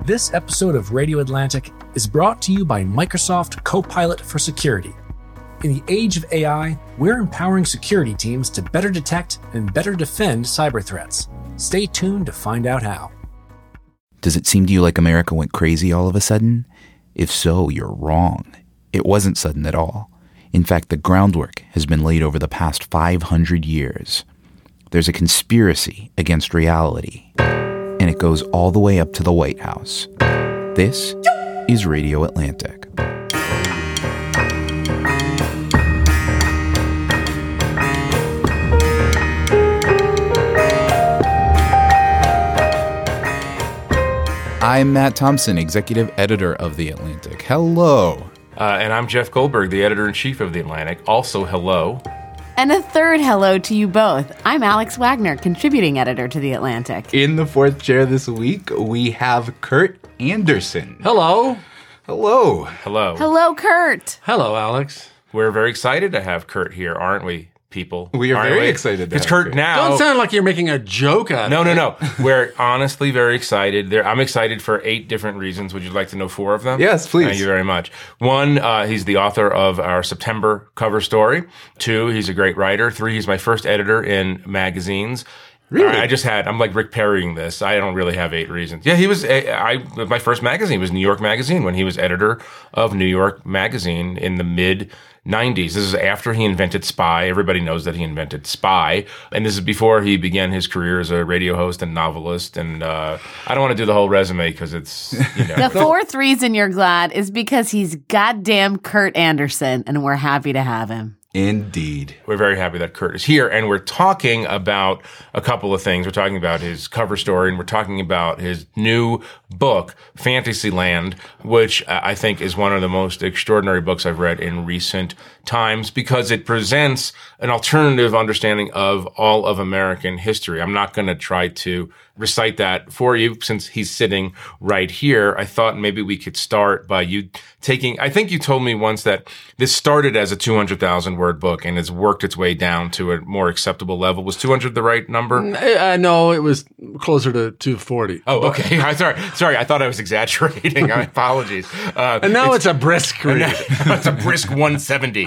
This episode of Radio Atlantic is brought to you by Microsoft Copilot for Security. In the age of AI, we're empowering security teams to better detect and better defend cyber threats. Stay tuned to find out how. Does it seem to you like America went crazy all of a sudden? If so, you're wrong. It wasn't sudden at all. In fact, the groundwork has been laid over the past 500 years. There's a conspiracy against reality, and it goes all the way up to the White House. This is Radio Atlantic. I'm Matt Thompson, executive editor of The Atlantic. Hello. And I'm Jeff Goldberg, the editor-in-chief of The Atlantic. Also, hello. And a third hello to you both. I'm Alex Wagner, contributing editor to The Atlantic. In the fourth chair this week, we have Kurt Anderson. Hello. Hello. Hello. Hello, Kurt. Hello, Alex. We're very excited to have Kurt here, aren't we, people? We are very excited to It's have Kurt Kurt. now. Don't sound like you're making a joke out of it. No. We're honestly very excited. I'm excited for 8 different reasons. Would you like to know 4 of them? Yes, please. Thank you very much. 1, he's the author of our September cover story. 2, he's a great writer. 3, he's my first editor in magazines. Really? I'm like Rick Perrying this. I don't really have 8 reasons. Yeah, he was, my first magazine was New York Magazine when he was editor of New York Magazine in the mid-90s. This is after he invented Spy. Everybody knows that he invented Spy. And this is before he began his career as a radio host and novelist. And I don't want to do the whole resume because it's, The fourth reason you're glad is because he's goddamn Kurt Anderson, and we're happy to have him. Indeed. We're very happy that Kurt is here, and we're talking about a couple of things. We're talking about his cover story, and we're talking about his new book, Fantasyland, which I think is one of the most extraordinary books I've read in recent times because it presents an alternative understanding of all of American history. I'm not going to try to recite that for you since he's sitting right here. I thought maybe we could start by you taking, I think you told me once that this started as a 200,000 word book and has worked its way down to a more acceptable level. Was 200 the right number? No, it was closer to 240. Oh, okay. Sorry. I thought I was exaggerating. My apologies. And now it's a brisk read. It's a brisk 170.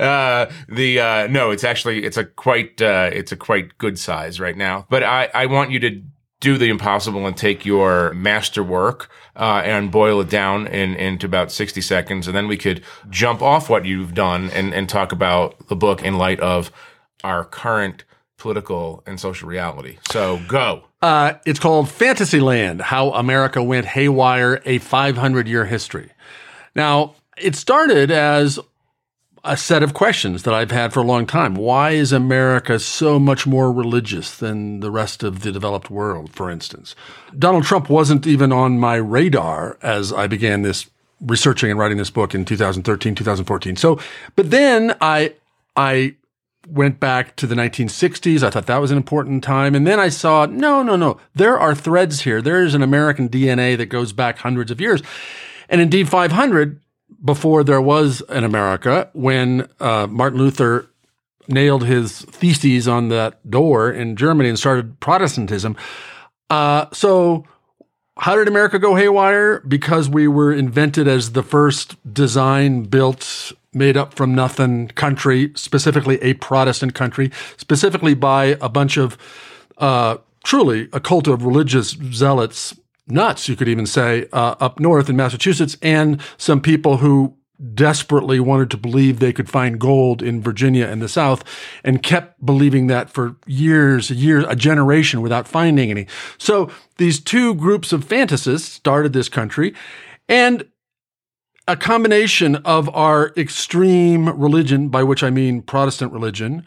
No, it's a quite good size right now. But I want you to do the impossible and take your masterwork and boil it down into about 60 seconds. And then we could jump off what you've done and talk about the book in light of our current political and social reality. So go. It's called Fantasyland, How America Went Haywire, a 500-Year History. Now, it started as a set of questions that I've had for a long time. Why is America so much more religious than the rest of the developed world, for instance? Donald Trump wasn't even on my radar as I began this researching and writing this book in 2013, 2014. But then I went back to the 1960s. I thought that was an important time. And then I saw, no. There are threads here. There's an American DNA that goes back hundreds of years. And indeed, 500 before there was an America, when Martin Luther nailed his theses on that door in Germany and started Protestantism. So how did America go haywire? Because we were invented as the first design-built, made-up-from-nothing country, specifically a Protestant country, specifically by a bunch of truly a cult of religious zealots, nuts, you could even say, up north in Massachusetts, and some people who desperately wanted to believe they could find gold in Virginia and the South and kept believing that for years, a generation without finding any. So these two groups of fantasists started this country, and a combination of our extreme religion, by which I mean Protestant religion,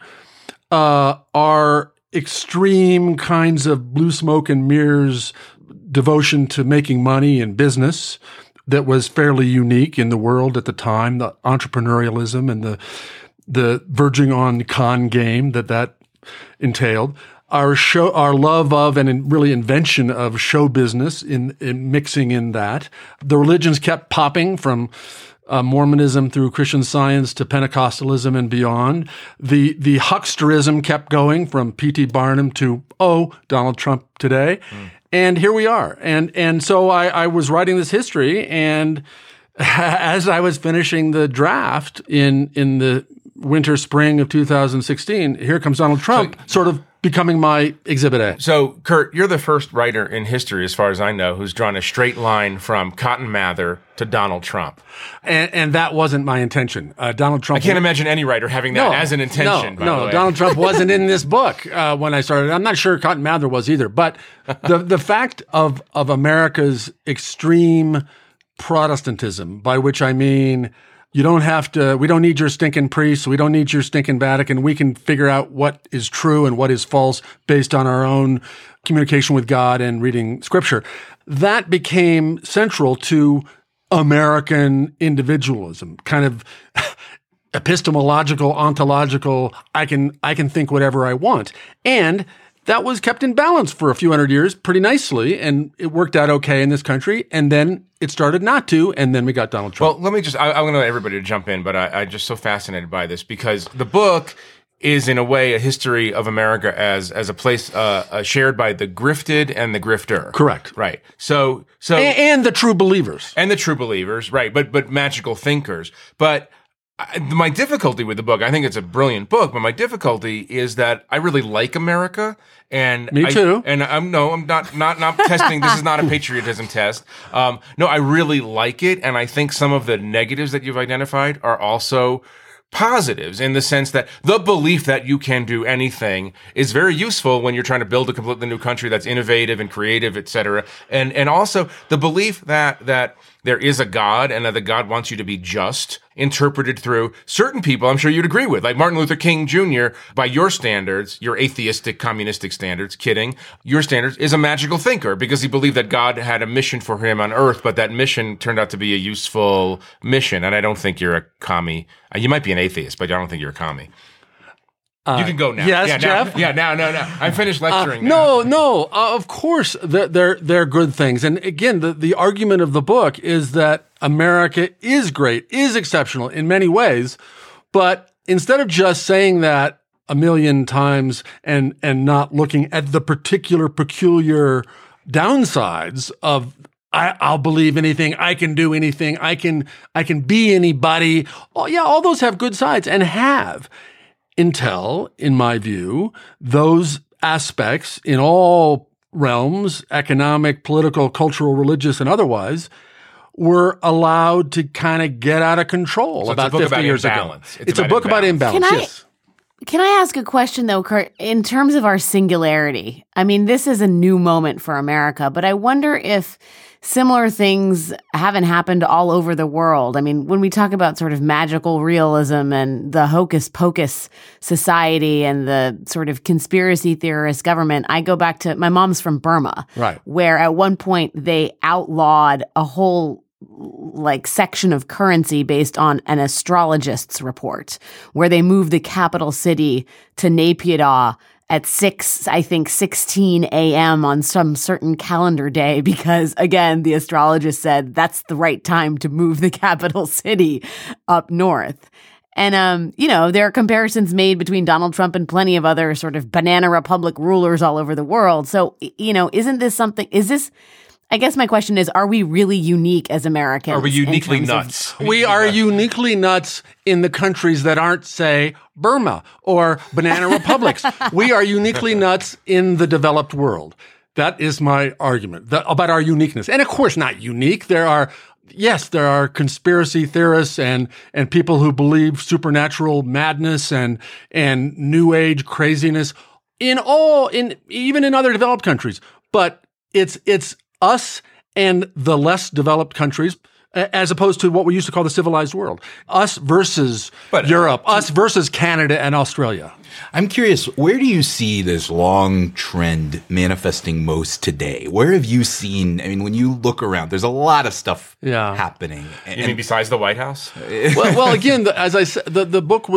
our extreme kinds of blue smoke and mirrors devotion to making money and business that was fairly unique in the world at the time, the entrepreneurialism and the verging on con game that entailed, our love of and really invention of show business in mixing in that. The religions kept popping from Mormonism through Christian Science to Pentecostalism and beyond. The hucksterism kept going from P.T. Barnum to, Donald Trump today. And here we are. And so I was writing this history, and as I was finishing the draft in the winter, spring of 2016, here comes Donald Trump, sort of becoming my Exhibit A. So, Kurt, you're the first writer in history, as far as I know, who's drawn a straight line from Cotton Mather to Donald Trump. And that wasn't my intention. Donald Trump. I can't imagine any writer having that as an intention. No, Donald Trump wasn't in this book when I started. I'm not sure Cotton Mather was either. But the fact of America's extreme Protestantism, by which I mean, we don't need your stinking priests. We don't need your stinking Vatican. We can figure out what is true and what is false based on our own communication with God and reading scripture. That became central to American individualism, kind of epistemological, ontological. I can think whatever I want. And that was kept in balance for a few hundred years pretty nicely, and it worked out okay in this country. And then it started not to, and then we got Donald Trump. Well, let me just, I'm going to let everybody jump in, but I'm just so fascinated by this because the book is in a way a history of America as a place shared by the grifted and the grifter. Correct. Right. So and the true believers. And the true believers, right, but magical thinkers. But my difficulty with the book, I think it's a brilliant book, but my difficulty is that I really like America. And me too. I'm not testing. This is not a patriotism test. No, I really like it. And I think some of the negatives that you've identified are also positives in the sense that the belief that you can do anything is very useful when you're trying to build a completely new country that's innovative and creative, et cetera. And also the belief that there is a God and that the God wants you to be just, interpreted through certain people I'm sure you'd agree with, like Martin Luther King Jr., by your standards, your atheistic, communistic standards, kidding, your standards, is a magical thinker because he believed that God had a mission for him on earth, but that mission turned out to be a useful mission. And I don't think you're a commie. You might be an atheist, but I don't think you're a commie. You can go now. Yes, Jeff? No. I'm finished lecturing now. No. Of course, they're good things. And again, the argument of the book is that America is great, is exceptional in many ways. But instead of just saying that a million times and not looking at the peculiar downsides of I'll believe anything, I can do anything, I can be anybody. Oh, yeah, all those have good sides and have. Until, in my view, those aspects in all realms, economic, political, cultural, religious, and otherwise, were allowed to kind of get out of control about 50 years ago. It's a book about imbalance. Can I ask a question, though, Kurt? In terms of our singularity, I mean, this is a new moment for America, but I wonder if similar things haven't happened all over the world. I mean, when we talk about sort of magical realism and the hocus pocus society and the sort of conspiracy theorist government, I go back to my mom's from Burma, right, where at one point they outlawed a whole section of currency based on an astrologist's report, where they moved the capital city to Naypyidaw at 16 a.m. on some certain calendar day because, again, the astrologist said that's the right time to move the capital city up north. And, there are comparisons made between Donald Trump and plenty of other sort of banana republic rulers all over the world. So, I guess my question is, are we really unique as Americans? Are we uniquely nuts? We are uniquely nuts in the countries that aren't, say, Burma or banana republics. We are uniquely nuts in the developed world. That is my argument about our uniqueness. And of course, not unique. There are conspiracy theorists and people who believe supernatural madness and new age craziness even in other developed countries. But it's us and the less developed countries, as opposed to what we used to call the civilized world. Us versus Europe, us versus Canada and Australia. I'm curious, where do you see this long trend manifesting most today? Where have you seen, when you look around, there's a lot of stuff happening. You mean besides the White House? Well, again, as I said, the book was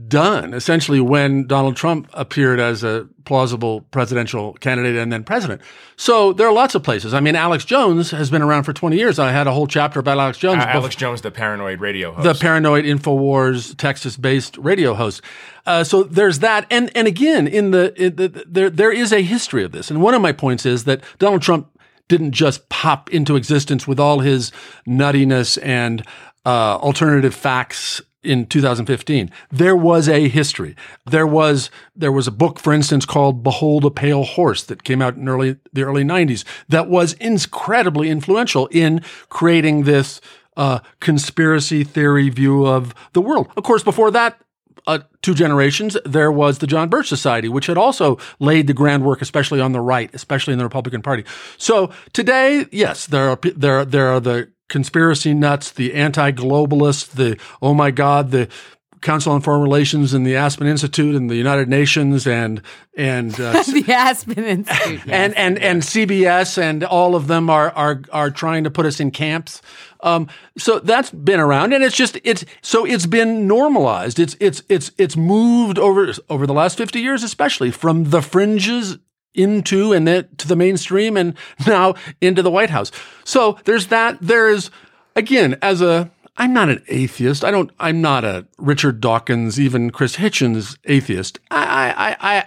done essentially when Donald Trump appeared as a plausible presidential candidate and then president. So there are lots of places. I mean, Alex Jones has been around for 20 years. I had a whole chapter about Alex Jones. Alex Jones, the paranoid radio host. The paranoid InfoWars Texas-based radio host. So there's that. And again, there is a history of this. And one of my points is that Donald Trump didn't just pop into existence with all his nuttiness and alternative facts in 2015. There was a history. There was a book, for instance, called Behold a Pale Horse that came out in the early 90s that was incredibly influential in creating this conspiracy theory view of the world. Of course, before that, 2 generations, there was the John Birch Society, which had also laid the groundwork, especially on the right, especially in the Republican Party. So today, yes, there are the conspiracy nuts, the anti-globalists, the, oh my God, the Council on Foreign Relations and the Aspen Institute and the United Nations and the Aspen Institute, yes. and CBS, and all of them are trying to put us in camps. So that's been around, and it's been normalized. It's moved over the last 50 years, especially from the fringes into and then to the mainstream and now into the White House. So there's that. There's, again, I'm not an atheist. I'm not a Richard Dawkins, even Chris Hitchens atheist. I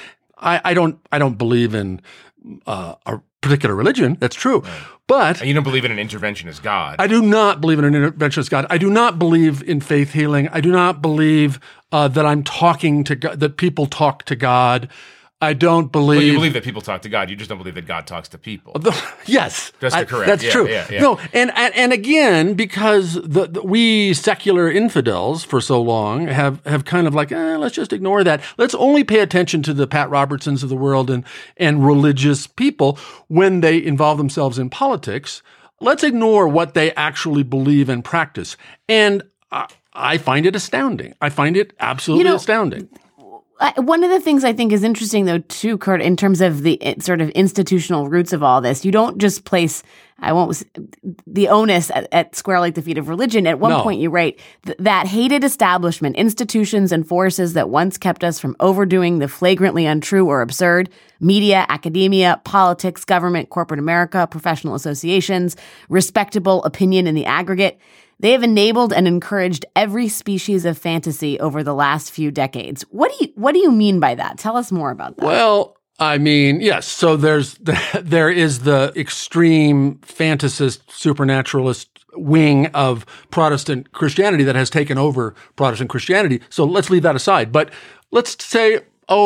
don't believe in a particular religion. That's true. Right. But and you don't believe in an interventionist God. I do not believe in an interventionist God. I do not believe in faith healing. I do not believe that I'm talking to God, that people talk to God. I don't believe. Well, you believe that people talk to God. You just don't believe that God talks to people. Yes, that's correct. That's true. Yeah. No, and again, because we secular infidels for so long have kind of like, let's just ignore that. Let's only pay attention to the Pat Robertsons of the world and religious people when they involve themselves in politics. Let's ignore what they actually believe and practice. And I find it astounding. I find it absolutely astounding. One of the things I think is interesting, though, too, Kurt, in terms of the sort of institutional roots of all this, you don't just place the onus at squarely at the feet of religion. At one point, you write that hated establishment, institutions, and forces that once kept us from overdoing the flagrantly untrue or absurd, media, academia, politics, government, corporate America, professional associations, respectable opinion in the aggregate. They have enabled and encouraged every species of fantasy over the last few decades. What do you mean by that? Tell us more about that. Well, I mean, yes. So there is the extreme fantasist, supernaturalist wing of Protestant Christianity that has taken over Protestant Christianity. So let's leave that aside. But let's say,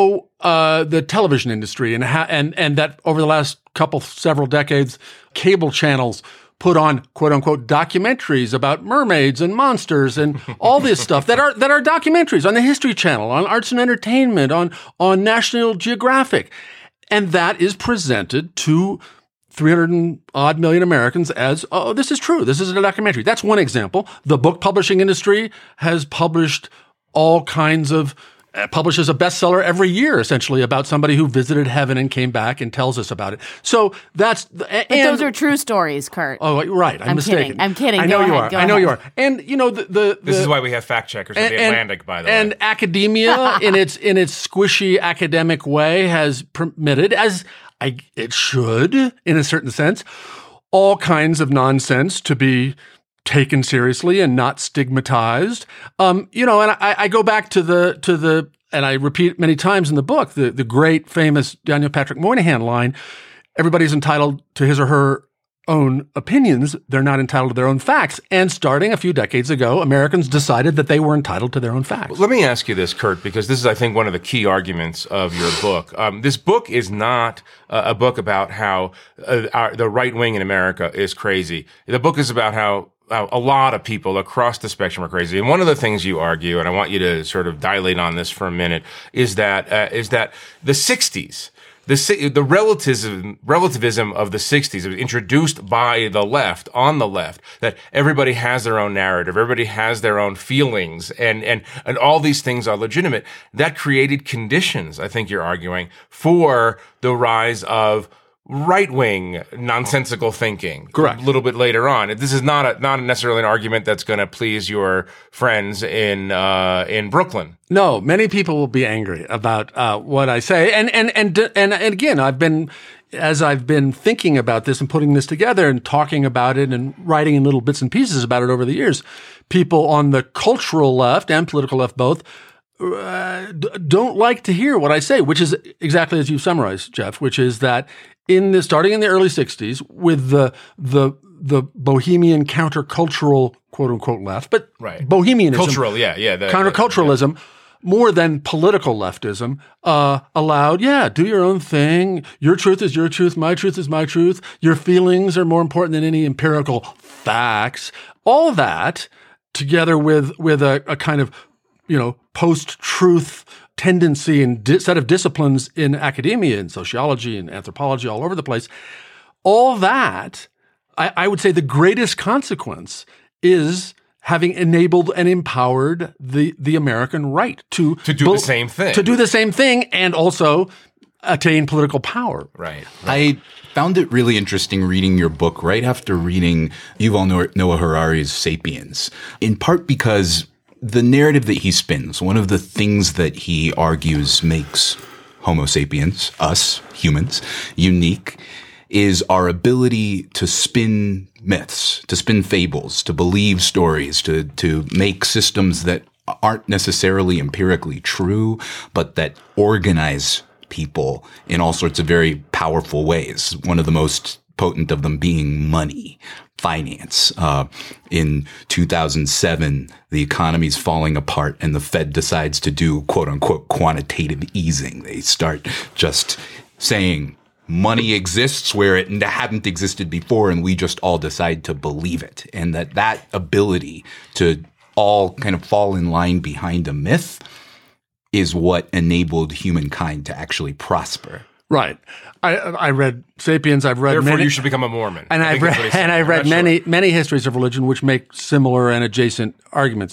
the television industry and that over the last several decades, cable channels put on quote unquote documentaries about mermaids and monsters and all this stuff that are documentaries on the History Channel, on Arts and Entertainment, on National Geographic. And that is presented to 300 and odd million Americans as, oh, this is true. This is a documentary. That's one example. The book publishing industry has published all kinds of publishes a bestseller every year, essentially, about somebody who visited heaven and came back and tells us about it. So that's... But those are true stories, Kurt. Oh, right. I'm mistaken. I'm kidding. I know you are. I know you are. And, this is why we have fact checkers at The Atlantic, by the way. And academia, in its squishy academic way, has permitted, as it should, in a certain sense, all kinds of nonsense to be taken seriously and not stigmatized. And I go back to the, and I repeat many times in the book, the great famous Daniel Patrick Moynihan line, everybody's entitled to his or her own opinions. They're not entitled to their own facts. And starting a few decades ago, Americans decided that they were entitled to their own facts. Let me ask you this, Kurt, because this is, I think, one of the key arguments of your book. This book is not a book about how the right wing in America is crazy. The book is about how a lot of people across the spectrum are crazy. And one of the things you argue, and I want you to sort of dilate on this for a minute, is that the 60s, the relativism of the 60s was introduced by the left, on the left, that everybody has their own narrative, everybody has their own feelings, and all these things are legitimate. That created conditions, I think you're arguing, for the rise of right-wing nonsensical thinking. Correct. A little bit later on. This is not necessarily an argument that's going to please your friends in Brooklyn. No, many people will be angry about what I say. And again, as I've been thinking about this and putting this together and talking about it and writing in little bits and pieces about it over the years, people on the cultural left and political left both don't like to hear what I say, which is exactly as you summarized, Jeff, which is that starting in the early 60s with the bohemian countercultural quote unquote left, but right. Bohemianism, cultural, counterculturalism, more than political leftism, allowed, do your own thing. Your truth is your truth. My truth is my truth. Your feelings are more important than any empirical facts. All that together with a kind of, post-truth tendency and set of disciplines in academia and sociology and anthropology all over the place. All that, I would say the greatest consequence is having enabled and empowered the American right to do the same thing. To do the same thing and also attain political power. Right. I found it really interesting reading your book right after reading Yuval Noah Harari's Sapiens, in part because the narrative that he spins, one of the things that he argues makes Homo sapiens, us humans, unique, is our ability to spin myths, to spin fables, to believe stories, to make systems that aren't necessarily empirically true, but that organize people in all sorts of very powerful ways. One of the most potent of them being money, finance. In 2007, the economy's falling apart and the Fed decides to do quote unquote quantitative easing. They start just saying money exists where it hadn't existed before, and we just all decide to believe it. And that ability to all kind of fall in line behind a myth is what enabled humankind to actually prosper. Right. I read Sapiens. I've read Therefore, many, you should become a Mormon. And I've read many histories of religion which make similar and adjacent arguments.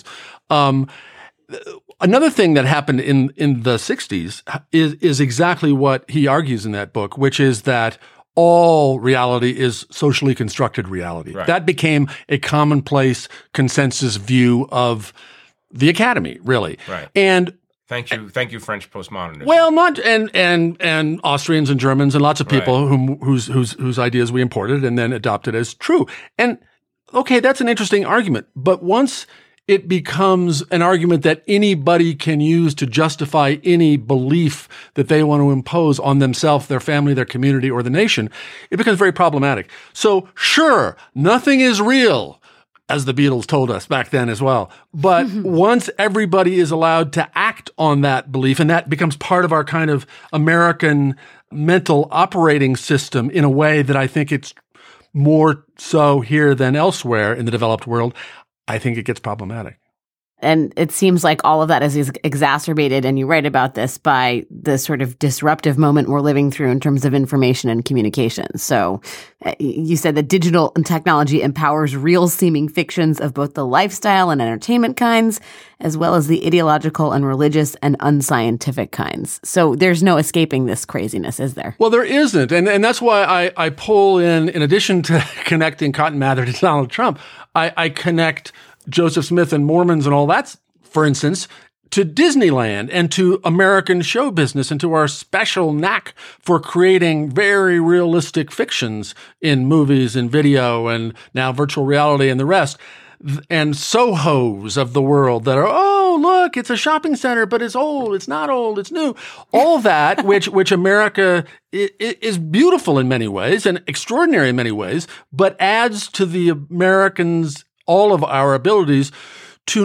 Another thing that happened in the 60s is exactly what he argues in that book, which is that all reality is socially constructed reality. Right. That became a commonplace consensus view of the academy, really. Right. And Thank you, French postmodernism. well, not and Austrians and Germans and lots of people whose ideas we imported and then adopted as true. And okay, that's an interesting argument. But once it becomes an argument that anybody can use to justify any belief that they want to impose on themselves, their family, their community, or the nation, it becomes very problematic. So sure, nothing is real, as the Beatles told us back then as well. But once everybody is allowed to act on that belief, and that becomes part of our kind of American mental operating system in a way that I think it's more so here than elsewhere in the developed world, I think it gets problematic. And it seems like all of that is exacerbated, and you write about this, by the sort of disruptive moment we're living through in terms of information and communication. So you said that digital and technology empowers real-seeming fictions of both the lifestyle and entertainment kinds, as well as the ideological and religious and unscientific kinds. So there's no escaping this craziness, is there? Well, there isn't. And that's why I pull in addition to connecting Cotton Mather to Donald Trump, I connect Joseph Smith and Mormons and all that, for instance, to Disneyland and to American show business and to our special knack for creating very realistic fictions in movies and video and now virtual reality and the rest. And Sohos of the world that are, oh, look, it's a shopping center, but it's old, it's not old, it's new. All that, which America is beautiful in many ways and extraordinary in many ways, but adds to the Americans' all of our abilities to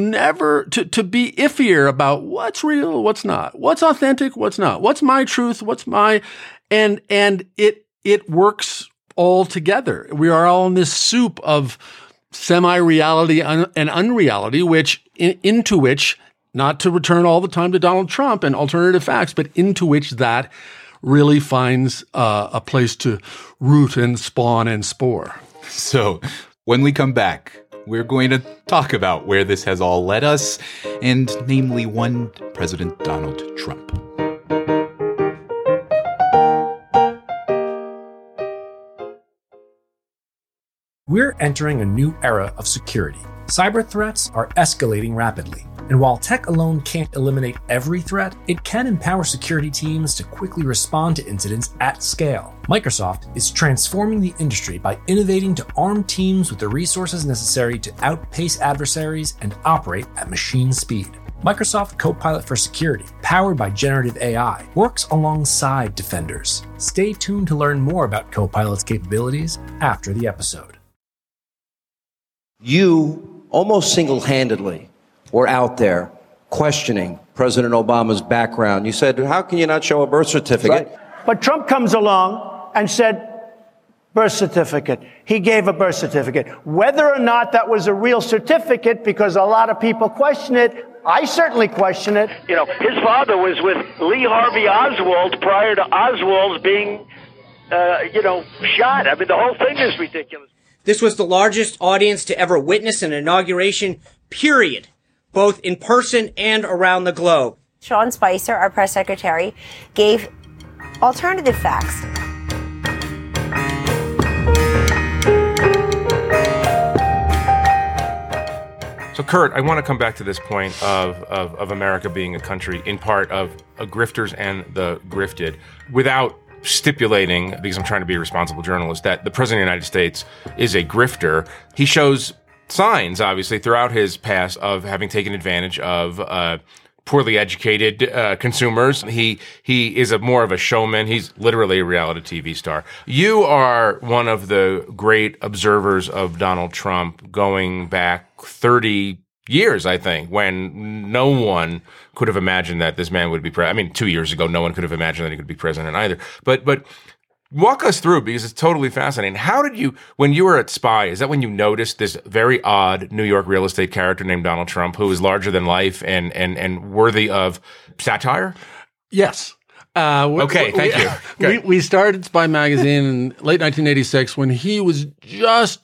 be iffier about what's real, what's not, what's authentic, what's not, what's my truth, what's my, and it works all together. We are all in this soup of semi-reality and unreality, into which, not to return all the time to Donald Trump and alternative facts, but into which that really finds a place to root and spawn and spore. So when we come back, we're going to talk about where this has all led us, and namely one President Donald Trump. We're entering a new era of security. Cyber threats are escalating rapidly. And while tech alone can't eliminate every threat, it can empower security teams to quickly respond to incidents at scale. Microsoft is transforming the industry by innovating to arm teams with the resources necessary to outpace adversaries and operate at machine speed. Microsoft Copilot for Security, powered by generative AI, works alongside Defenders. Stay tuned to learn more about Copilot's capabilities after the episode. You almost single-handedly were out there questioning President Obama's background. You said, how can you not show a birth certificate? Right. But Trump comes along and said, birth certificate. He gave a birth certificate. Whether or not that was a real certificate, because a lot of people question it, I certainly question it. You know, his father was with Lee Harvey Oswald prior to Oswald being, shot. I mean, the whole thing is ridiculous. This was the largest audience to ever witness an inauguration, period, both in person and around the globe. Sean Spicer, our press secretary, gave alternative facts. So, Kurt, I want to come back to this point of America being a country in part of grifters and the grifted, without stipulating, because I'm trying to be a responsible journalist, that the President of the United States is a grifter. He shows signs, obviously, throughout his past of having taken advantage of poorly educated consumers. He is more of a showman. He's literally a reality TV star. You are one of the great observers of Donald Trump going back 30 years, I think, when no one could have imagined that this man would be president. I mean, 2 years ago, no one could have imagined that he could be president either. But walk us through, because it's totally fascinating. How did you, when you were at SPY, is that when you noticed this very odd New York real estate character named Donald Trump, who is larger than life and worthy of satire? Yes. Okay, thank you. We started SPY magazine in late 1986 when he was just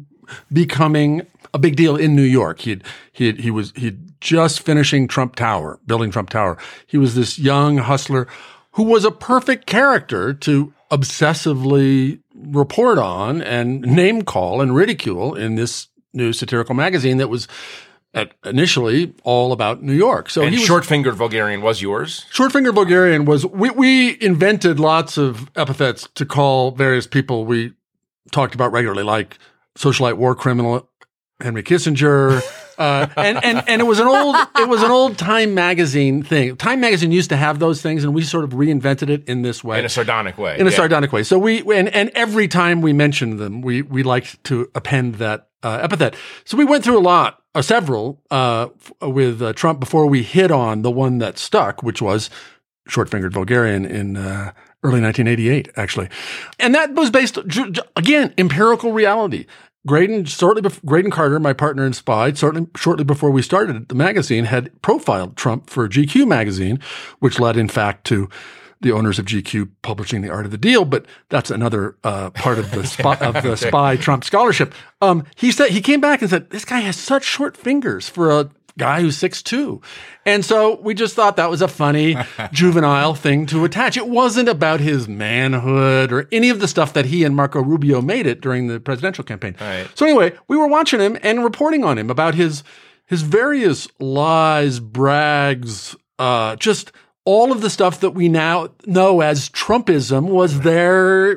becoming a big deal in New York. He was just finishing building Trump Tower. He was this young hustler who was a perfect character to obsessively report on and name call and ridicule in this new satirical magazine that was initially all about New York. So and Short-Fingered Vulgarian was yours? Short-Fingered Vulgarian was, we invented lots of epithets to call various people we talked about regularly, like socialite war criminal Henry Kissinger, and it was an old Time magazine thing. Time magazine used to have those things, and we sort of reinvented it in this way, in a sardonic way. Sardonic way. So and every time we mentioned them, we liked to append that epithet. So we went through several with Trump before we hit on the one that stuck, which was Short-Fingered Vulgarian in early 1988, actually, and that was based again empirical reality. Graydon Carter, my partner in SPY, shortly before we started the magazine, had profiled Trump for GQ magazine, which led, in fact, to the owners of GQ publishing The Art of the Deal. But that's another part of the SPY Trump scholarship. He came back and said, "This guy has such short fingers for a guy who's 6'2". And so we just thought that was a funny, juvenile thing to attach. It wasn't about his manhood or any of the stuff that he and Marco Rubio made it during the presidential campaign. Right. So anyway, we were watching him and reporting on him about his various lies, brags, just all of the stuff that we now know as Trumpism was there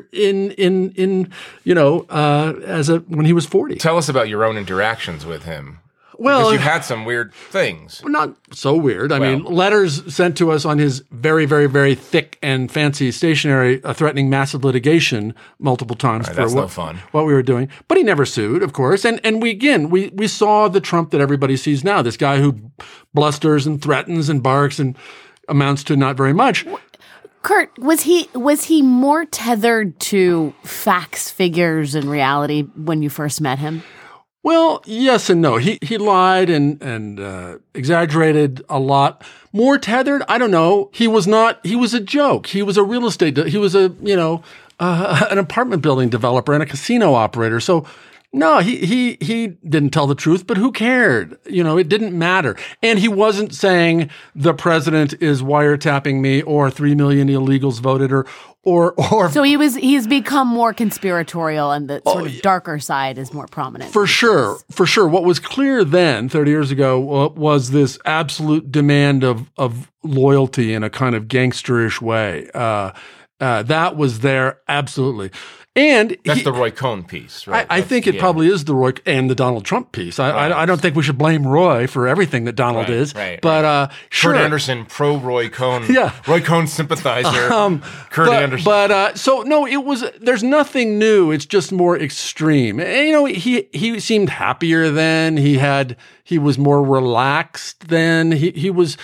when he was 40. Tell us about your own interactions with him. Well, because you've had some weird things. Not so weird. I mean, letters sent to us on his very, very, very thick and fancy stationery threatening massive litigation multiple times for what we were doing. But he never sued, of course. And we saw the Trump that everybody sees now, this guy who blusters and threatens and barks and amounts to not very much. Kurt, was he more tethered to facts, figures, and reality when you first met him? Well, yes and no. He lied and exaggerated a lot. More tethered? I don't know. He was a joke. He was a real estate, he was an apartment building developer and a casino operator. So No, he didn't tell the truth, but who cared? It didn't matter. And he wasn't saying the president is wiretapping me or 3 million illegals voted or So he's become more conspiratorial and the sort of darker side is more prominent. For sure. What was clear then, 30 years ago, was this absolute demand of loyalty in a kind of gangsterish way. That was there, absolutely. And that's the Roy Cohn piece, right? I think it probably is the Roy and the Donald Trump piece. I don't think we should blame Roy for everything that Donald is. Right. But sure. Kurt Anderson, pro Roy Cohn. Yeah. Roy Cohn sympathizer. Kurt Anderson. But so no, there's nothing new. It's just more extreme. And, he seemed happier then. He was more relaxed then. He's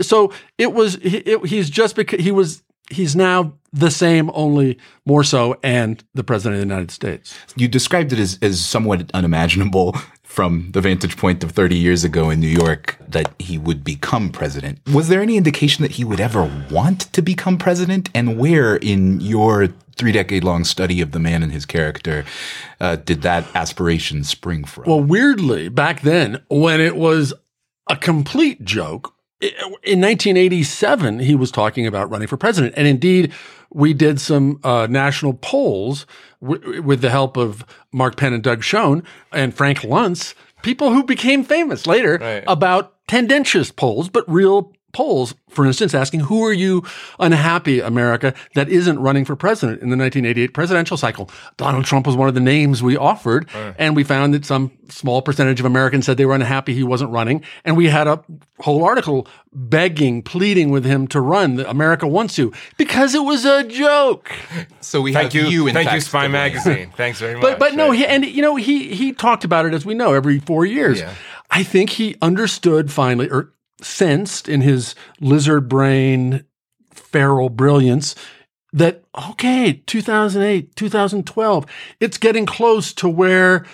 just because he's now the same, only more so, and the president of the United States. You described it as somewhat unimaginable from the vantage point of 30 years ago in New York that he would become president. Was there any indication that he would ever want to become president? And where in your 3-decade-long study of the man and his character did that aspiration spring from? Well, weirdly, back then, when it was a complete joke, in 1987, he was talking about running for president. And indeed, we did some national polls with the help of Mark Penn and Doug Schoen and Frank Luntz, people who became famous later, about tendentious polls, but real polls, for instance, asking, who are you unhappy, America, that isn't running for president in the 1988 presidential cycle? Donald Trump was one of the names we offered, and we found that some small percentage of Americans said they were unhappy he wasn't running, and we had a whole article begging, pleading with him to run. America wants you, because it was a joke. So we thank you, Spy Magazine. Thanks very much. But no, he talked about it, as we know, every 4 years. Yeah. I think he understood finally, or sensed in his lizard brain feral brilliance that, okay, 2008, 2012, it's getting close to where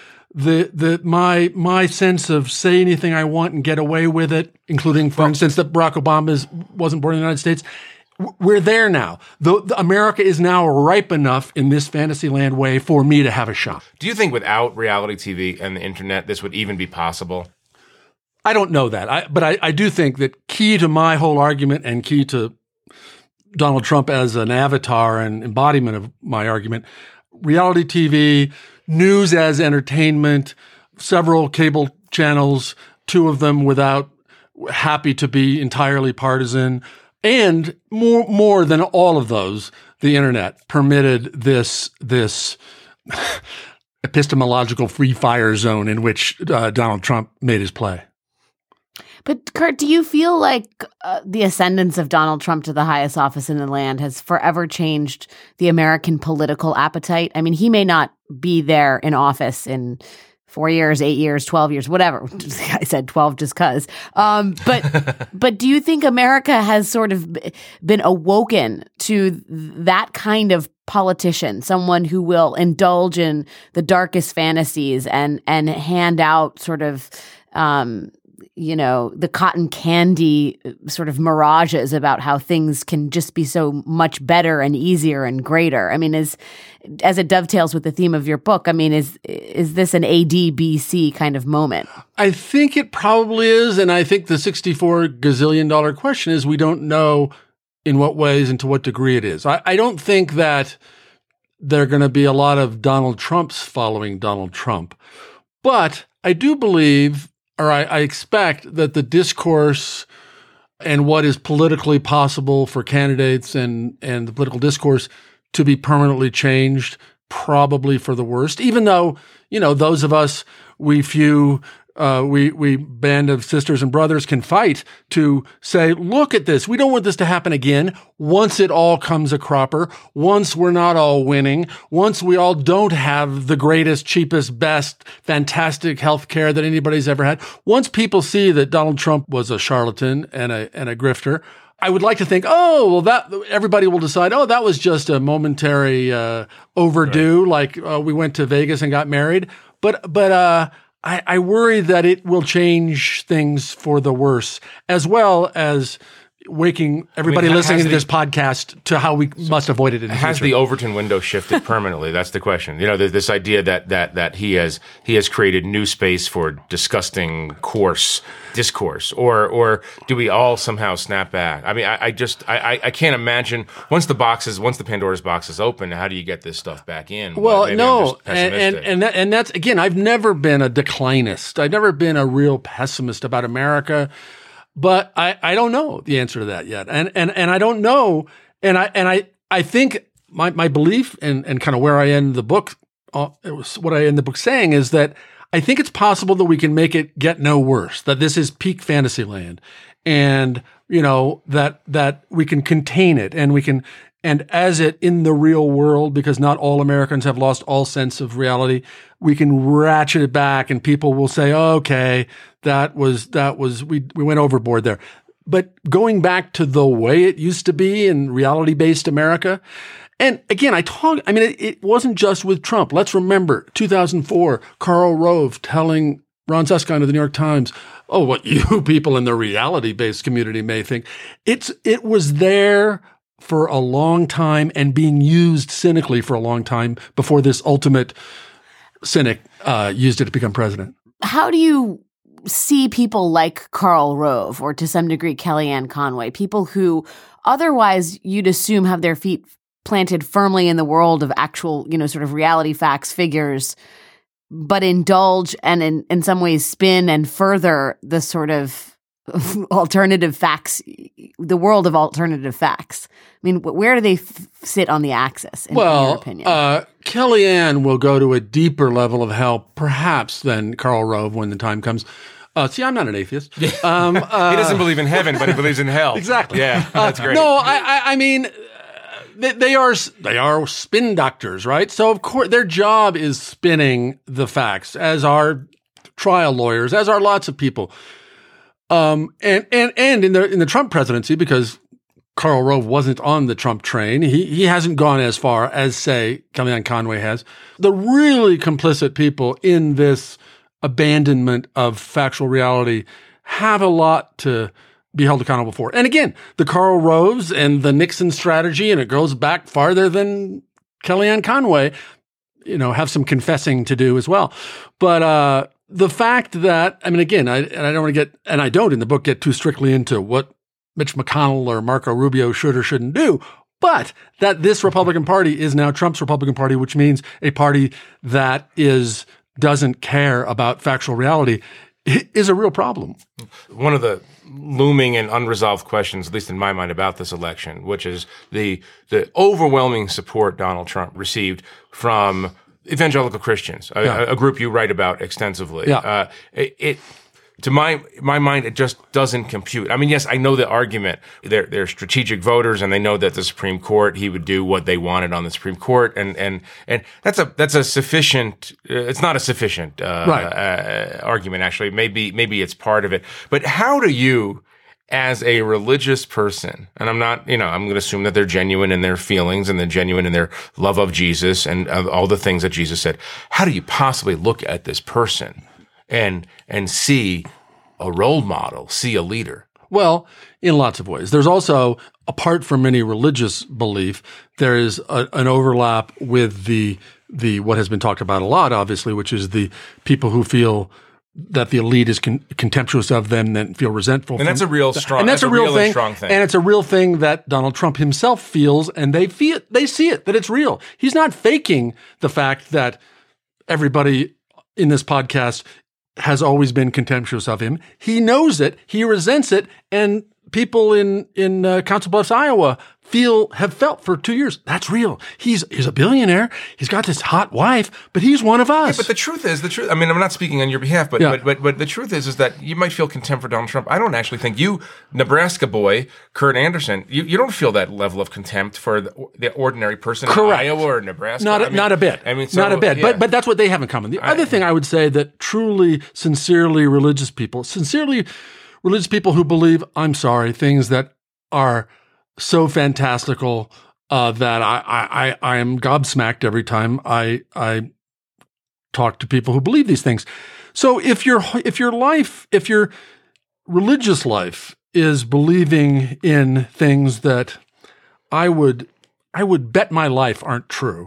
my sense of say anything I want and get away with it, including, for instance, that Barack Obama wasn't born in the United States. We're there now. America is now ripe enough in this Fantasyland way for me to have a shot. Do you think without reality TV and the internet, this would even be possible? I don't know that. But I do think that key to my whole argument and key to Donald Trump as an avatar and embodiment of my argument, reality TV, news as entertainment, several cable channels, 2 of them without happy to be entirely partisan, and more than all of those, the internet permitted this epistemological free fire zone in which Donald Trump made his play. But Kurt, do you feel like the ascendance of Donald Trump to the highest office in the land has forever changed the American political appetite? I mean, he may not be there in office in 4 years, 8 years, 12 years, whatever. I said 12 just because. But do you think America has sort of been awoken to that kind of politician, someone who will indulge in the darkest fantasies and hand out sort of the cotton candy sort of mirages about how things can just be so much better and easier and greater? I mean, as it dovetails with the theme of your book, I mean, is this an ADBC kind of moment? I think it probably is. And I think the $64 gazillion question is we don't know in what ways and to what degree it is. I don't think that there are going to be a lot of Donald Trumps following Donald Trump. But I do believe, or I expect, that the discourse and what is politically possible for candidates and the political discourse to be permanently changed, probably for the worst, even though, those of us, we band of sisters and brothers can fight to say, look at this. We don't want this to happen again. Once it all comes a cropper, once we're not all winning, once we all don't have the greatest, cheapest, best, fantastic health care that anybody's ever had, once people see that Donald Trump was a charlatan and a grifter, I would like to think, that everybody will decide, that was just a momentary overdue, right. Like we went to Vegas and got married. But I worry that it will change things for the worse, as well as, waking everybody listening to this podcast to how we must avoid it in the Has future. the Overton window shifted permanently? That's the question. This idea that he has created new space for disgusting, coarse discourse, or do we all somehow snap back? I mean, I can't imagine once the Pandora's box is open, how do you get this stuff back in? Well, Maybe no, I'm just pessimistic. and that's again, I've never been a declinist. I've never been a real pessimist about America. But I don't know the answer to that yet. And I don't know. And I think my belief and kind of where I end the book, what I end the book saying is that I think it's possible that we can make it get no worse, that this is peak fantasy land, and, that we can contain it and as it in the real world, because not all Americans have lost all sense of reality, we can ratchet it back and people will say, oh, okay, we went overboard there. But going back to the way it used to be in reality-based America, and again, it wasn't just with Trump. Let's remember 2004, Karl Rove telling Ron Suskind of the New York Times, oh, what you people in the reality-based community may think. It was there for a long time and being used cynically for a long time before this ultimate cynic used it to become president. How do you see people like Karl Rove or to some degree Kellyanne Conway, people who otherwise you'd assume have their feet planted firmly in the world of actual, sort of reality facts, figures, but indulge and in some ways spin and further the sort of alternative facts, the world of alternative facts? I mean, where do they sit on the axis, in your opinion? Kellyanne will go to a deeper level of hell, perhaps, than Karl Rove when the time comes. See, I'm not an atheist. He doesn't believe in heaven, but he believes in hell. Exactly. Yeah, that's great. No, I mean, they are spin doctors, right? So, of course, their job is spinning the facts, as are trial lawyers, as are lots of people. And in the Trump presidency, because Karl Rove wasn't on the Trump train, he hasn't gone as far as, say, Kellyanne Conway has. The really complicit people in this abandonment of factual reality have a lot to be held accountable for. And again, the Karl Roves and the Nixon strategy, and it goes back farther than Kellyanne Conway, have some confessing to do as well. But the fact that, I mean, again, I don't want to get, and I don't in the book get too strictly into what Mitch McConnell or Marco Rubio should or shouldn't do, but that this Republican Party is now Trump's Republican Party, which means a party that doesn't care about factual reality, is a real problem. One of the looming and unresolved questions, at least in my mind, about this election, which is the overwhelming support Donald Trump received from evangelical Christians, a group you write about extensively. Yeah. To my mind, it just doesn't compute. I mean, yes, I know the argument. They're strategic voters, and they know that the Supreme Court, he would do what they wanted on the Supreme Court, and that's a sufficient. It's not a sufficient argument, actually. Maybe it's part of it. But how do you, as a religious person, and I'm not, I'm going to assume that they're genuine in their feelings and they're genuine in their love of Jesus and all the things that Jesus said, how do you possibly look at this person and see a role model, see a leader? Well, in lots of ways. There's also, apart from any religious belief, there is an overlap with the what has been talked about a lot, obviously, which is the people who feel that the elite is contemptuous of them, then feel resentful. And that's a real strong, and that's a real thing. Strong thing. And it's a real thing that Donald Trump himself feels, and they see it, that it's real. He's not faking the fact that everybody in this podcast has always been contemptuous of him. He knows it. He resents it. And people in Council Bluffs, Iowa have felt for 2 years, that's real. He's a billionaire. He's got this hot wife, but he's one of us. Yeah, but the truth, I mean, I'm not speaking on your behalf, but the truth is that you might feel contempt for Donald Trump. I don't actually think you, Nebraska boy, Kurt Anderson, you don't feel that level of contempt for the ordinary person in Iowa or Nebraska. Not a bit. I mean, not a bit. Yeah. But that's what they have in common. The other thing I would say that truly, sincerely religious people who believe, I'm sorry, things that are so fantastical that I am gobsmacked every time I talk to people who believe these things. So if your religious life is believing in things that I would bet my life aren't true,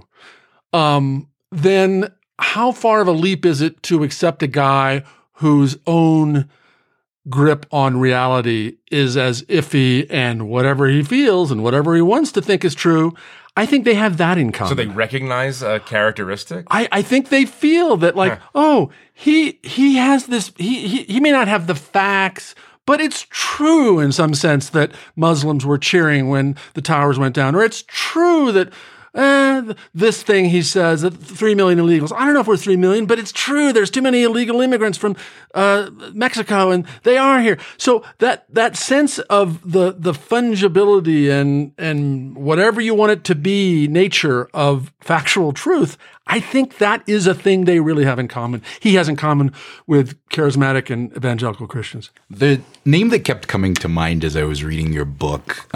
then how far of a leap is it to accept a guy whose own grip on reality is as iffy, and whatever he feels and whatever he wants to think is true? I think they have that in common. So they recognize a characteristic? I think they feel that, like, oh, he has this, he may not have the facts, but it's true in some sense that Muslims were cheering when the towers went down, or it's true that this thing he says, that 3 million illegals. I don't know if we're 3 million, but it's true. There's too many illegal immigrants from Mexico, and they are here. So that sense of the fungibility and whatever you want it to be nature of factual truth, I think that is a thing they really have in common. He has in common with charismatic and evangelical Christians. The name that kept coming to mind as I was reading your book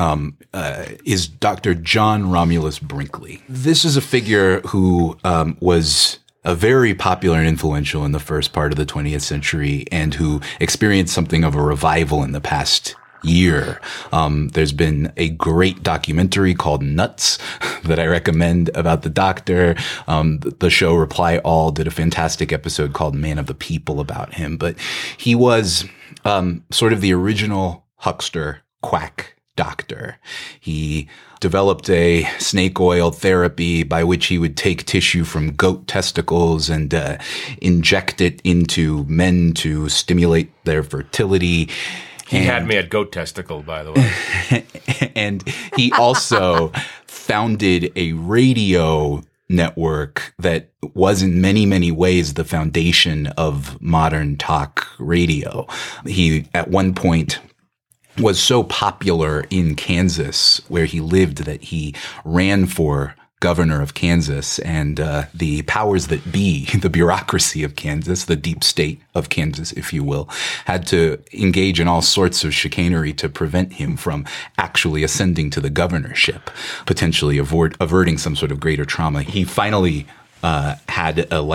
is Dr. John Romulus Brinkley. This is a figure who was very popular and influential in the first part of the 20th century, and who experienced something of a revival in the past year. There's been a great documentary called Nuts that I recommend about the doctor. The show Reply All did a fantastic episode called Man of the People about him, but he was sort of the original huckster quack doctor. He developed a snake oil therapy by which he would take tissue from goat testicles and inject it into men to stimulate their fertility. He had me at goat testicle, by the way. And he also founded a radio network that was in many, many ways the foundation of modern talk radio. He, at one point, was so popular in Kansas, where he lived, that he ran for governor of Kansas, and the powers that be, the bureaucracy of Kansas, the deep state of Kansas, if you will, had to engage in all sorts of chicanery to prevent him from actually ascending to the governorship, potentially averting some sort of greater trauma. He finally had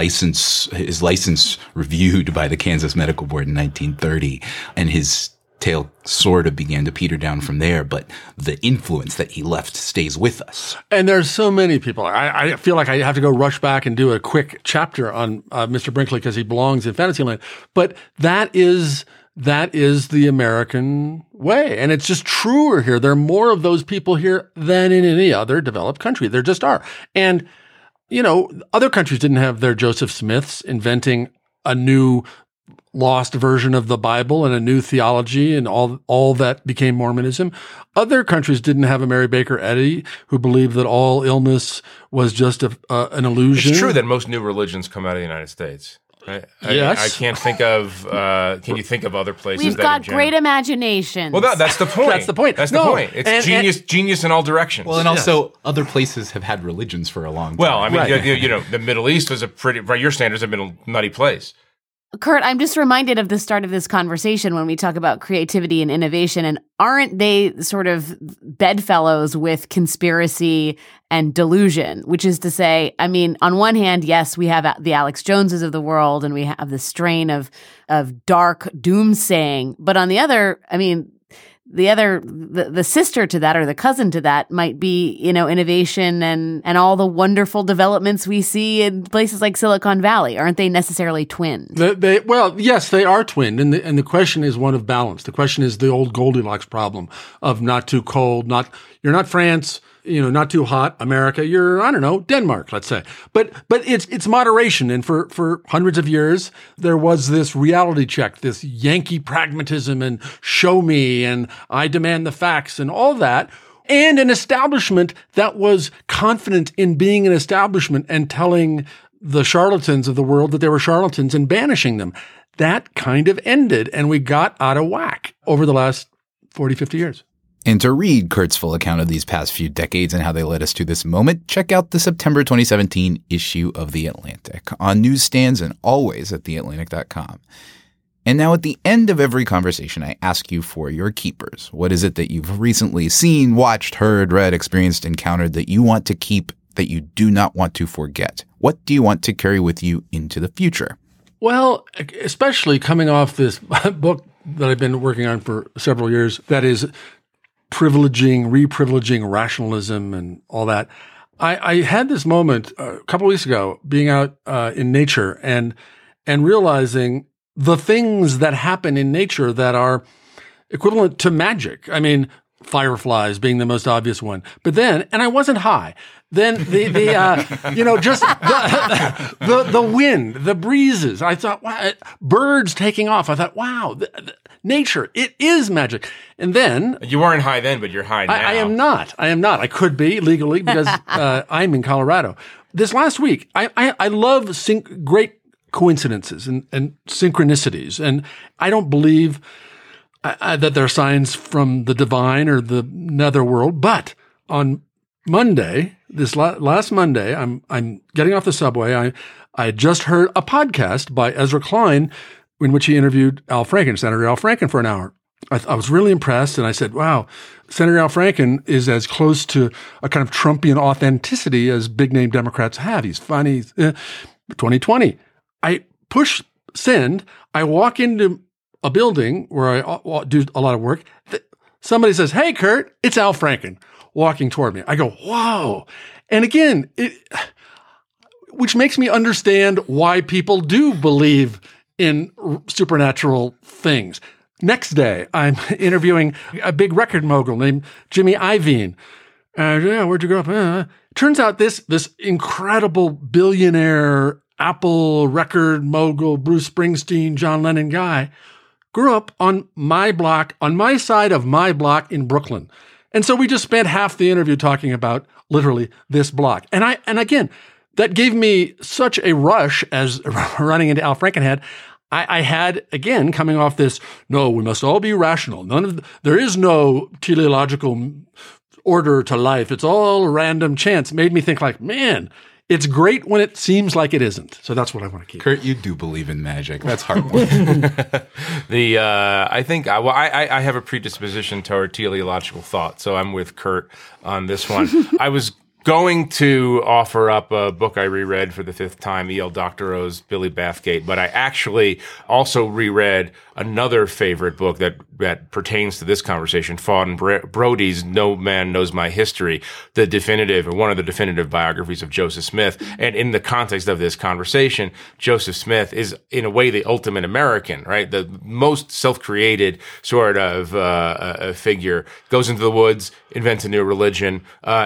his license reviewed by the Kansas Medical Board in 1930, and his tail sort of began to peter down from there, but the influence that he left stays with us. And there's so many people. I feel like I have to rush back and do a quick chapter on Mr. Brinkley because he belongs in Fantasyland. But that is the American way. And it's just truer here. There are more of those people here than in any other developed country. There just are. And, other countries didn't have their Joseph Smiths inventing a new lost version of the Bible and a new theology and all that became Mormonism. Other countries didn't have a Mary Baker Eddy who believed that all illness was just an illusion. It's true that most new religions come out of the United States. Right? Yes. I can't think of, can you think of other places? We've got great imagination. Well, that's the point. That's the point. That's the point. It's genius in all directions. Well, and also other places have had religions for a long time. Well, I mean, the Middle East was by your standards, have been a nutty place. Kurt, I'm just reminded of the start of this conversation when we talk about creativity and innovation, and aren't they sort of bedfellows with conspiracy and delusion? Which is to say, I mean, on one hand, yes, we have the Alex Joneses of the world, and we have the strain of dark doomsaying, but on the other, I mean, the sister to that, or the cousin to that, might be, innovation and all the wonderful developments we see in places like Silicon Valley. Aren't they necessarily twinned? Well, yes, they are twinned. And the question is one of balance. The question is the old Goldilocks problem of not too cold, you're not France, not too hot, America, you're, I don't know, Denmark, let's say. But it's moderation. And for hundreds of years, there was this reality check, this Yankee pragmatism and show me and I demand the facts and all that. And an establishment that was confident in being an establishment and telling the charlatans of the world that they were charlatans and banishing them. That kind of ended, and we got out of whack over the last 40, 50 years. And to read Kurt's full account of these past few decades and how they led us to this moment, check out the September 2017 issue of The Atlantic on newsstands and always at theatlantic.com. And now at the end of every conversation, I ask you for your keepers. What is it that you've recently seen, watched, heard, read, experienced, encountered that you want to keep, that you do not want to forget? What do you want to carry with you into the future? Well, especially coming off this book that I've been working on for several years that is reprivileging rationalism and all that. I had this moment a couple of weeks ago being out in nature and realizing the things that happen in nature that are equivalent to magic. I mean, fireflies being the most obvious one. But then, and I wasn't high, then just the wind, the breezes. I thought, wow, birds taking off. I thought, wow, nature, it is magic. And then you weren't high then, but you're high now. I am not. I could be legally because I'm in Colorado. This last week, I love great coincidences and synchronicities, and I don't believe that they're signs from the divine or the netherworld. But on Monday, this last Monday, I'm getting off the subway. I just heard a podcast by Ezra Klein in which he interviewed Senator Al Franken, for an hour. I was really impressed, and I said, wow, Senator Al Franken is as close to a kind of Trumpian authenticity as big-name Democrats have. He's funny. 2020. I push send. I walk into a building where I do a lot of work. Somebody says, hey, Kurt, it's Al Franken walking toward me. I go, whoa. And again, which makes me understand why people do believe in supernatural things. Next day, I'm interviewing a big record mogul named Jimmy Iovine. Where'd you grow up? Turns out this incredible billionaire Apple record mogul, Bruce Springsteen, John Lennon guy, grew up on my block, on my side of my block in Brooklyn. And so we just spent half the interview talking about literally this block. And again, that gave me such a rush as running into Al Franken had. I had, again, coming off this, no, we must all be rational. There is no teleological order to life. It's all random chance. Made me think like, man, it's great when it seems like it isn't. So that's what I want to keep. Kurt, you do believe in magic. That's heartwarming. I have a predisposition toward teleological thought, so I'm with Kurt on this one. I was going to offer up a book I reread for the fifth time, E.L. Doctorow's Billy Bathgate, but I actually also reread another favorite book that pertains to this conversation, Fawn Brody's No Man Knows My History, one of the definitive biographies of Joseph Smith. And in the context of this conversation, Joseph Smith is, in a way, the ultimate American, right? The most self-created sort of figure, goes into the woods, invents a new religion,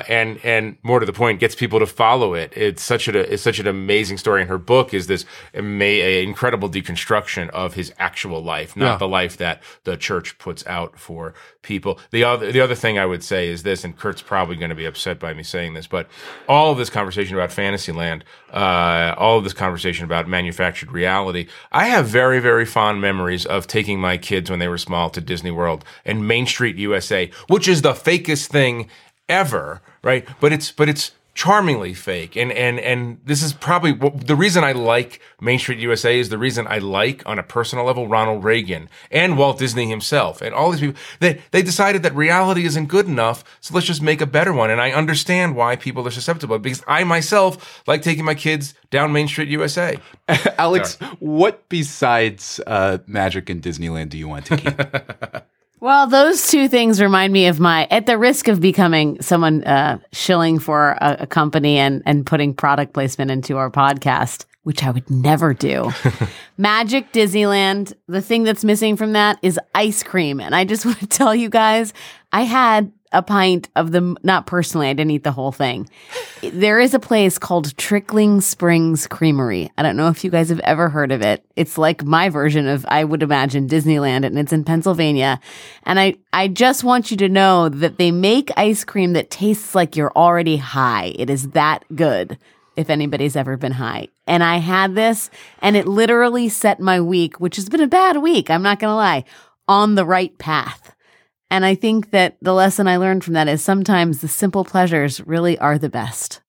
and more to the point, gets people to follow it. It's such an amazing story. And her book is this incredible deconstruction of his actual life. Not the life that the church puts out for people. The other thing I would say is this, and Kurt's probably going to be upset by me saying this, but all of this conversation about Fantasyland, all of this conversation about manufactured reality, I have very, very fond memories of taking my kids when they were small to Disney World and Main Street USA, which is the fakest thing ever, right? But it's charmingly fake. And this is probably the reason I like Main Street USA is the reason I like, on a personal level, Ronald Reagan and Walt Disney himself and all these people. They decided that reality isn't good enough, so let's just make a better one. And I understand why people are susceptible, because I myself like taking my kids down Main Street USA. Alex, What besides magic in Disneyland do you want to keep? Well, those two things remind me of at the risk of becoming someone shilling for a company and putting product placement into our podcast, which I would never do. Magic Disneyland, the thing that's missing from that is ice cream. And I just want to tell you guys, I had a pint of not personally, I didn't eat the whole thing. There is a place called Trickling Springs Creamery. I don't know if you guys have ever heard of it. It's like my version of, I would imagine, Disneyland, and it's in Pennsylvania. And I just want you to know that they make ice cream that tastes like you're already high. It is that good, if anybody's ever been high. And I had this, and it literally set my week, which has been a bad week, I'm not going to lie, on the right path. And I think that the lesson I learned from that is sometimes the simple pleasures really are the best.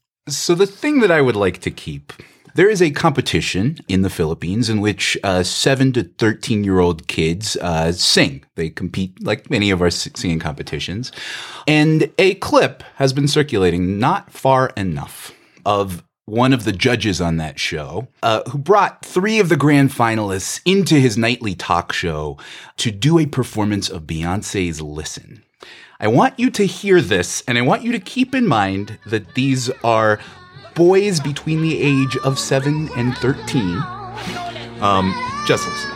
So the thing that I would like to keep, there is a competition in the Philippines in which 7 to 13-year-old kids sing. They compete like many of our singing competitions. And a clip has been circulating not far enough of one of the judges on that show, who brought 3 of the grand finalists into his nightly talk show to do a performance of Beyoncé's Listen. I want you to hear this, and I want you to keep in mind that these are boys between the age of 7 and 13. Just listen.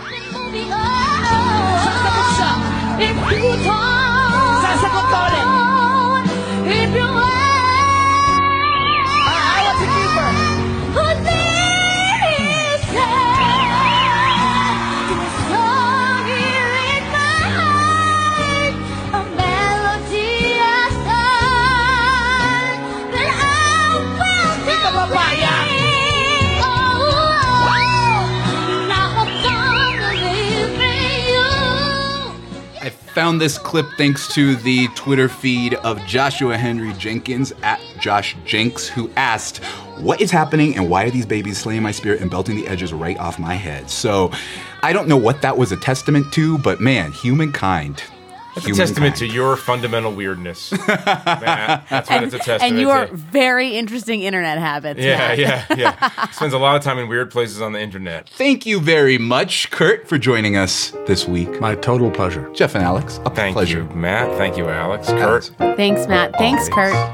Found this clip thanks to the Twitter feed of Joshua Henry Jenkins at Josh Jenks, who asked, "What is happening and why are these babies slaying my spirit and belting the edges right off my head?" So I don't know what that was a testament to, but man, humankind. It's a testament to your fundamental weirdness, Matt. That's what it's a testament to. And your very interesting internet habits. Yeah. Spends a lot of time in weird places on the internet. Thank you very much, Kurt, for joining us this week. My total pleasure. Jeff and Alex, a Thank pleasure. you, Matt. Thank you, Alex. Kurt. Thanks, Matt. Thanks, Always. Kurt.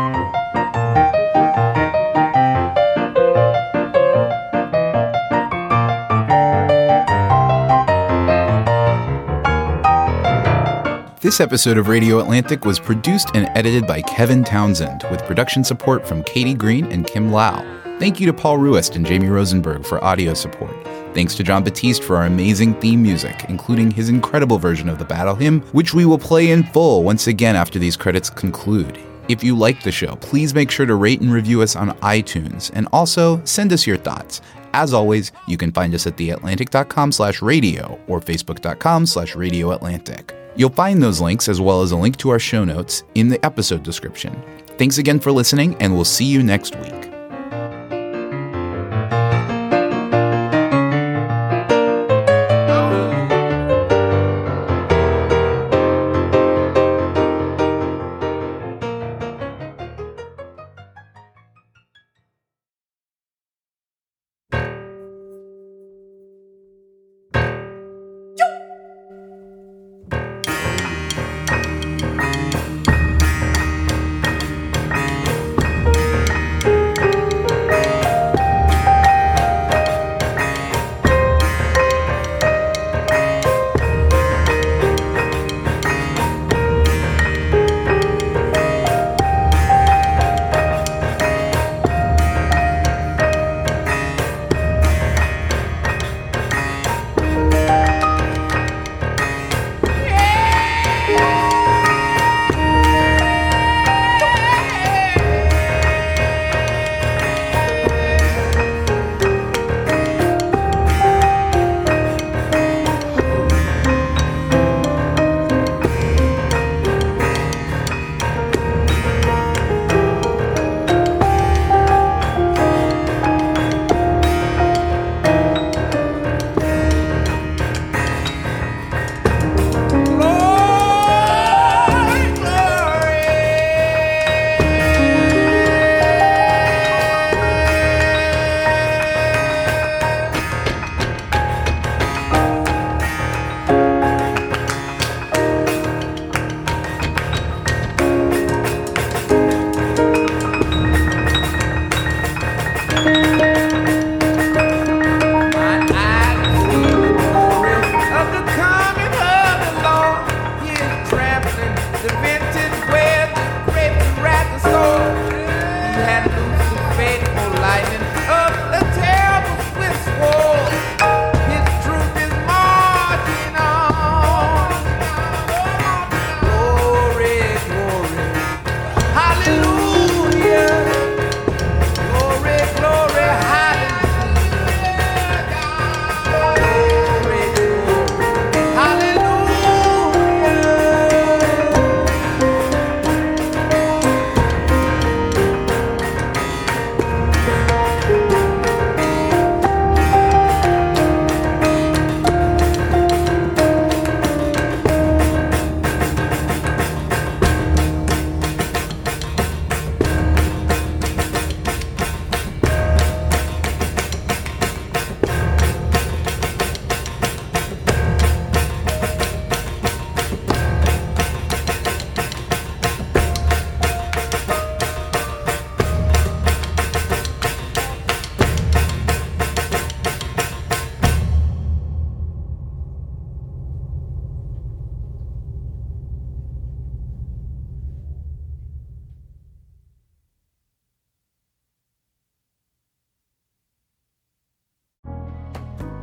This episode of Radio Atlantic was produced and edited by Kevin Townsend, with production support from Katie Green and Kim Lau. Thank you to Paul Ruest and Jamie Rosenberg for audio support. Thanks to John Batiste for our amazing theme music, including his incredible version of the Battle Hymn, which we will play in full once again after these credits conclude. If you like the show, please make sure to rate and review us on iTunes, and also send us your thoughts. As always, you can find us at theatlantic.com/radio or facebook.com/radioatlantic. You'll find those links, as well as a link to our show notes, in the episode description. Thanks again for listening, and we'll see you next week.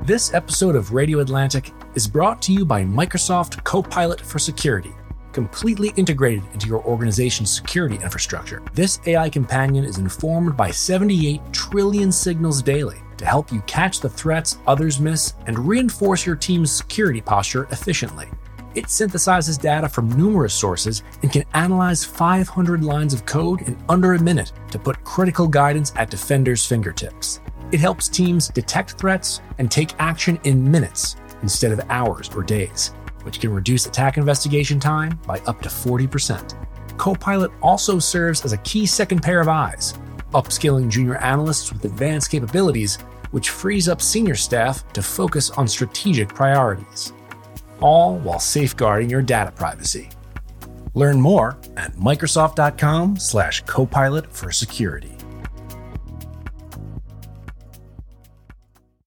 This episode of Radio Atlantic is brought to you by Microsoft Copilot for Security, completely integrated into your organization's security infrastructure. This AI companion is informed by 78 trillion signals daily to help you catch the threats others miss and reinforce your team's security posture efficiently. It synthesizes data from numerous sources and can analyze 500 lines of code in under a minute to put critical guidance at defenders' fingertips. It helps teams detect threats and take action in minutes instead of hours or days, which can reduce attack investigation time by up to 40%. Copilot also serves as a key second pair of eyes, upskilling junior analysts with advanced capabilities, which frees up senior staff to focus on strategic priorities, all while safeguarding your data privacy. Learn more at Microsoft.com/Copilot for Security.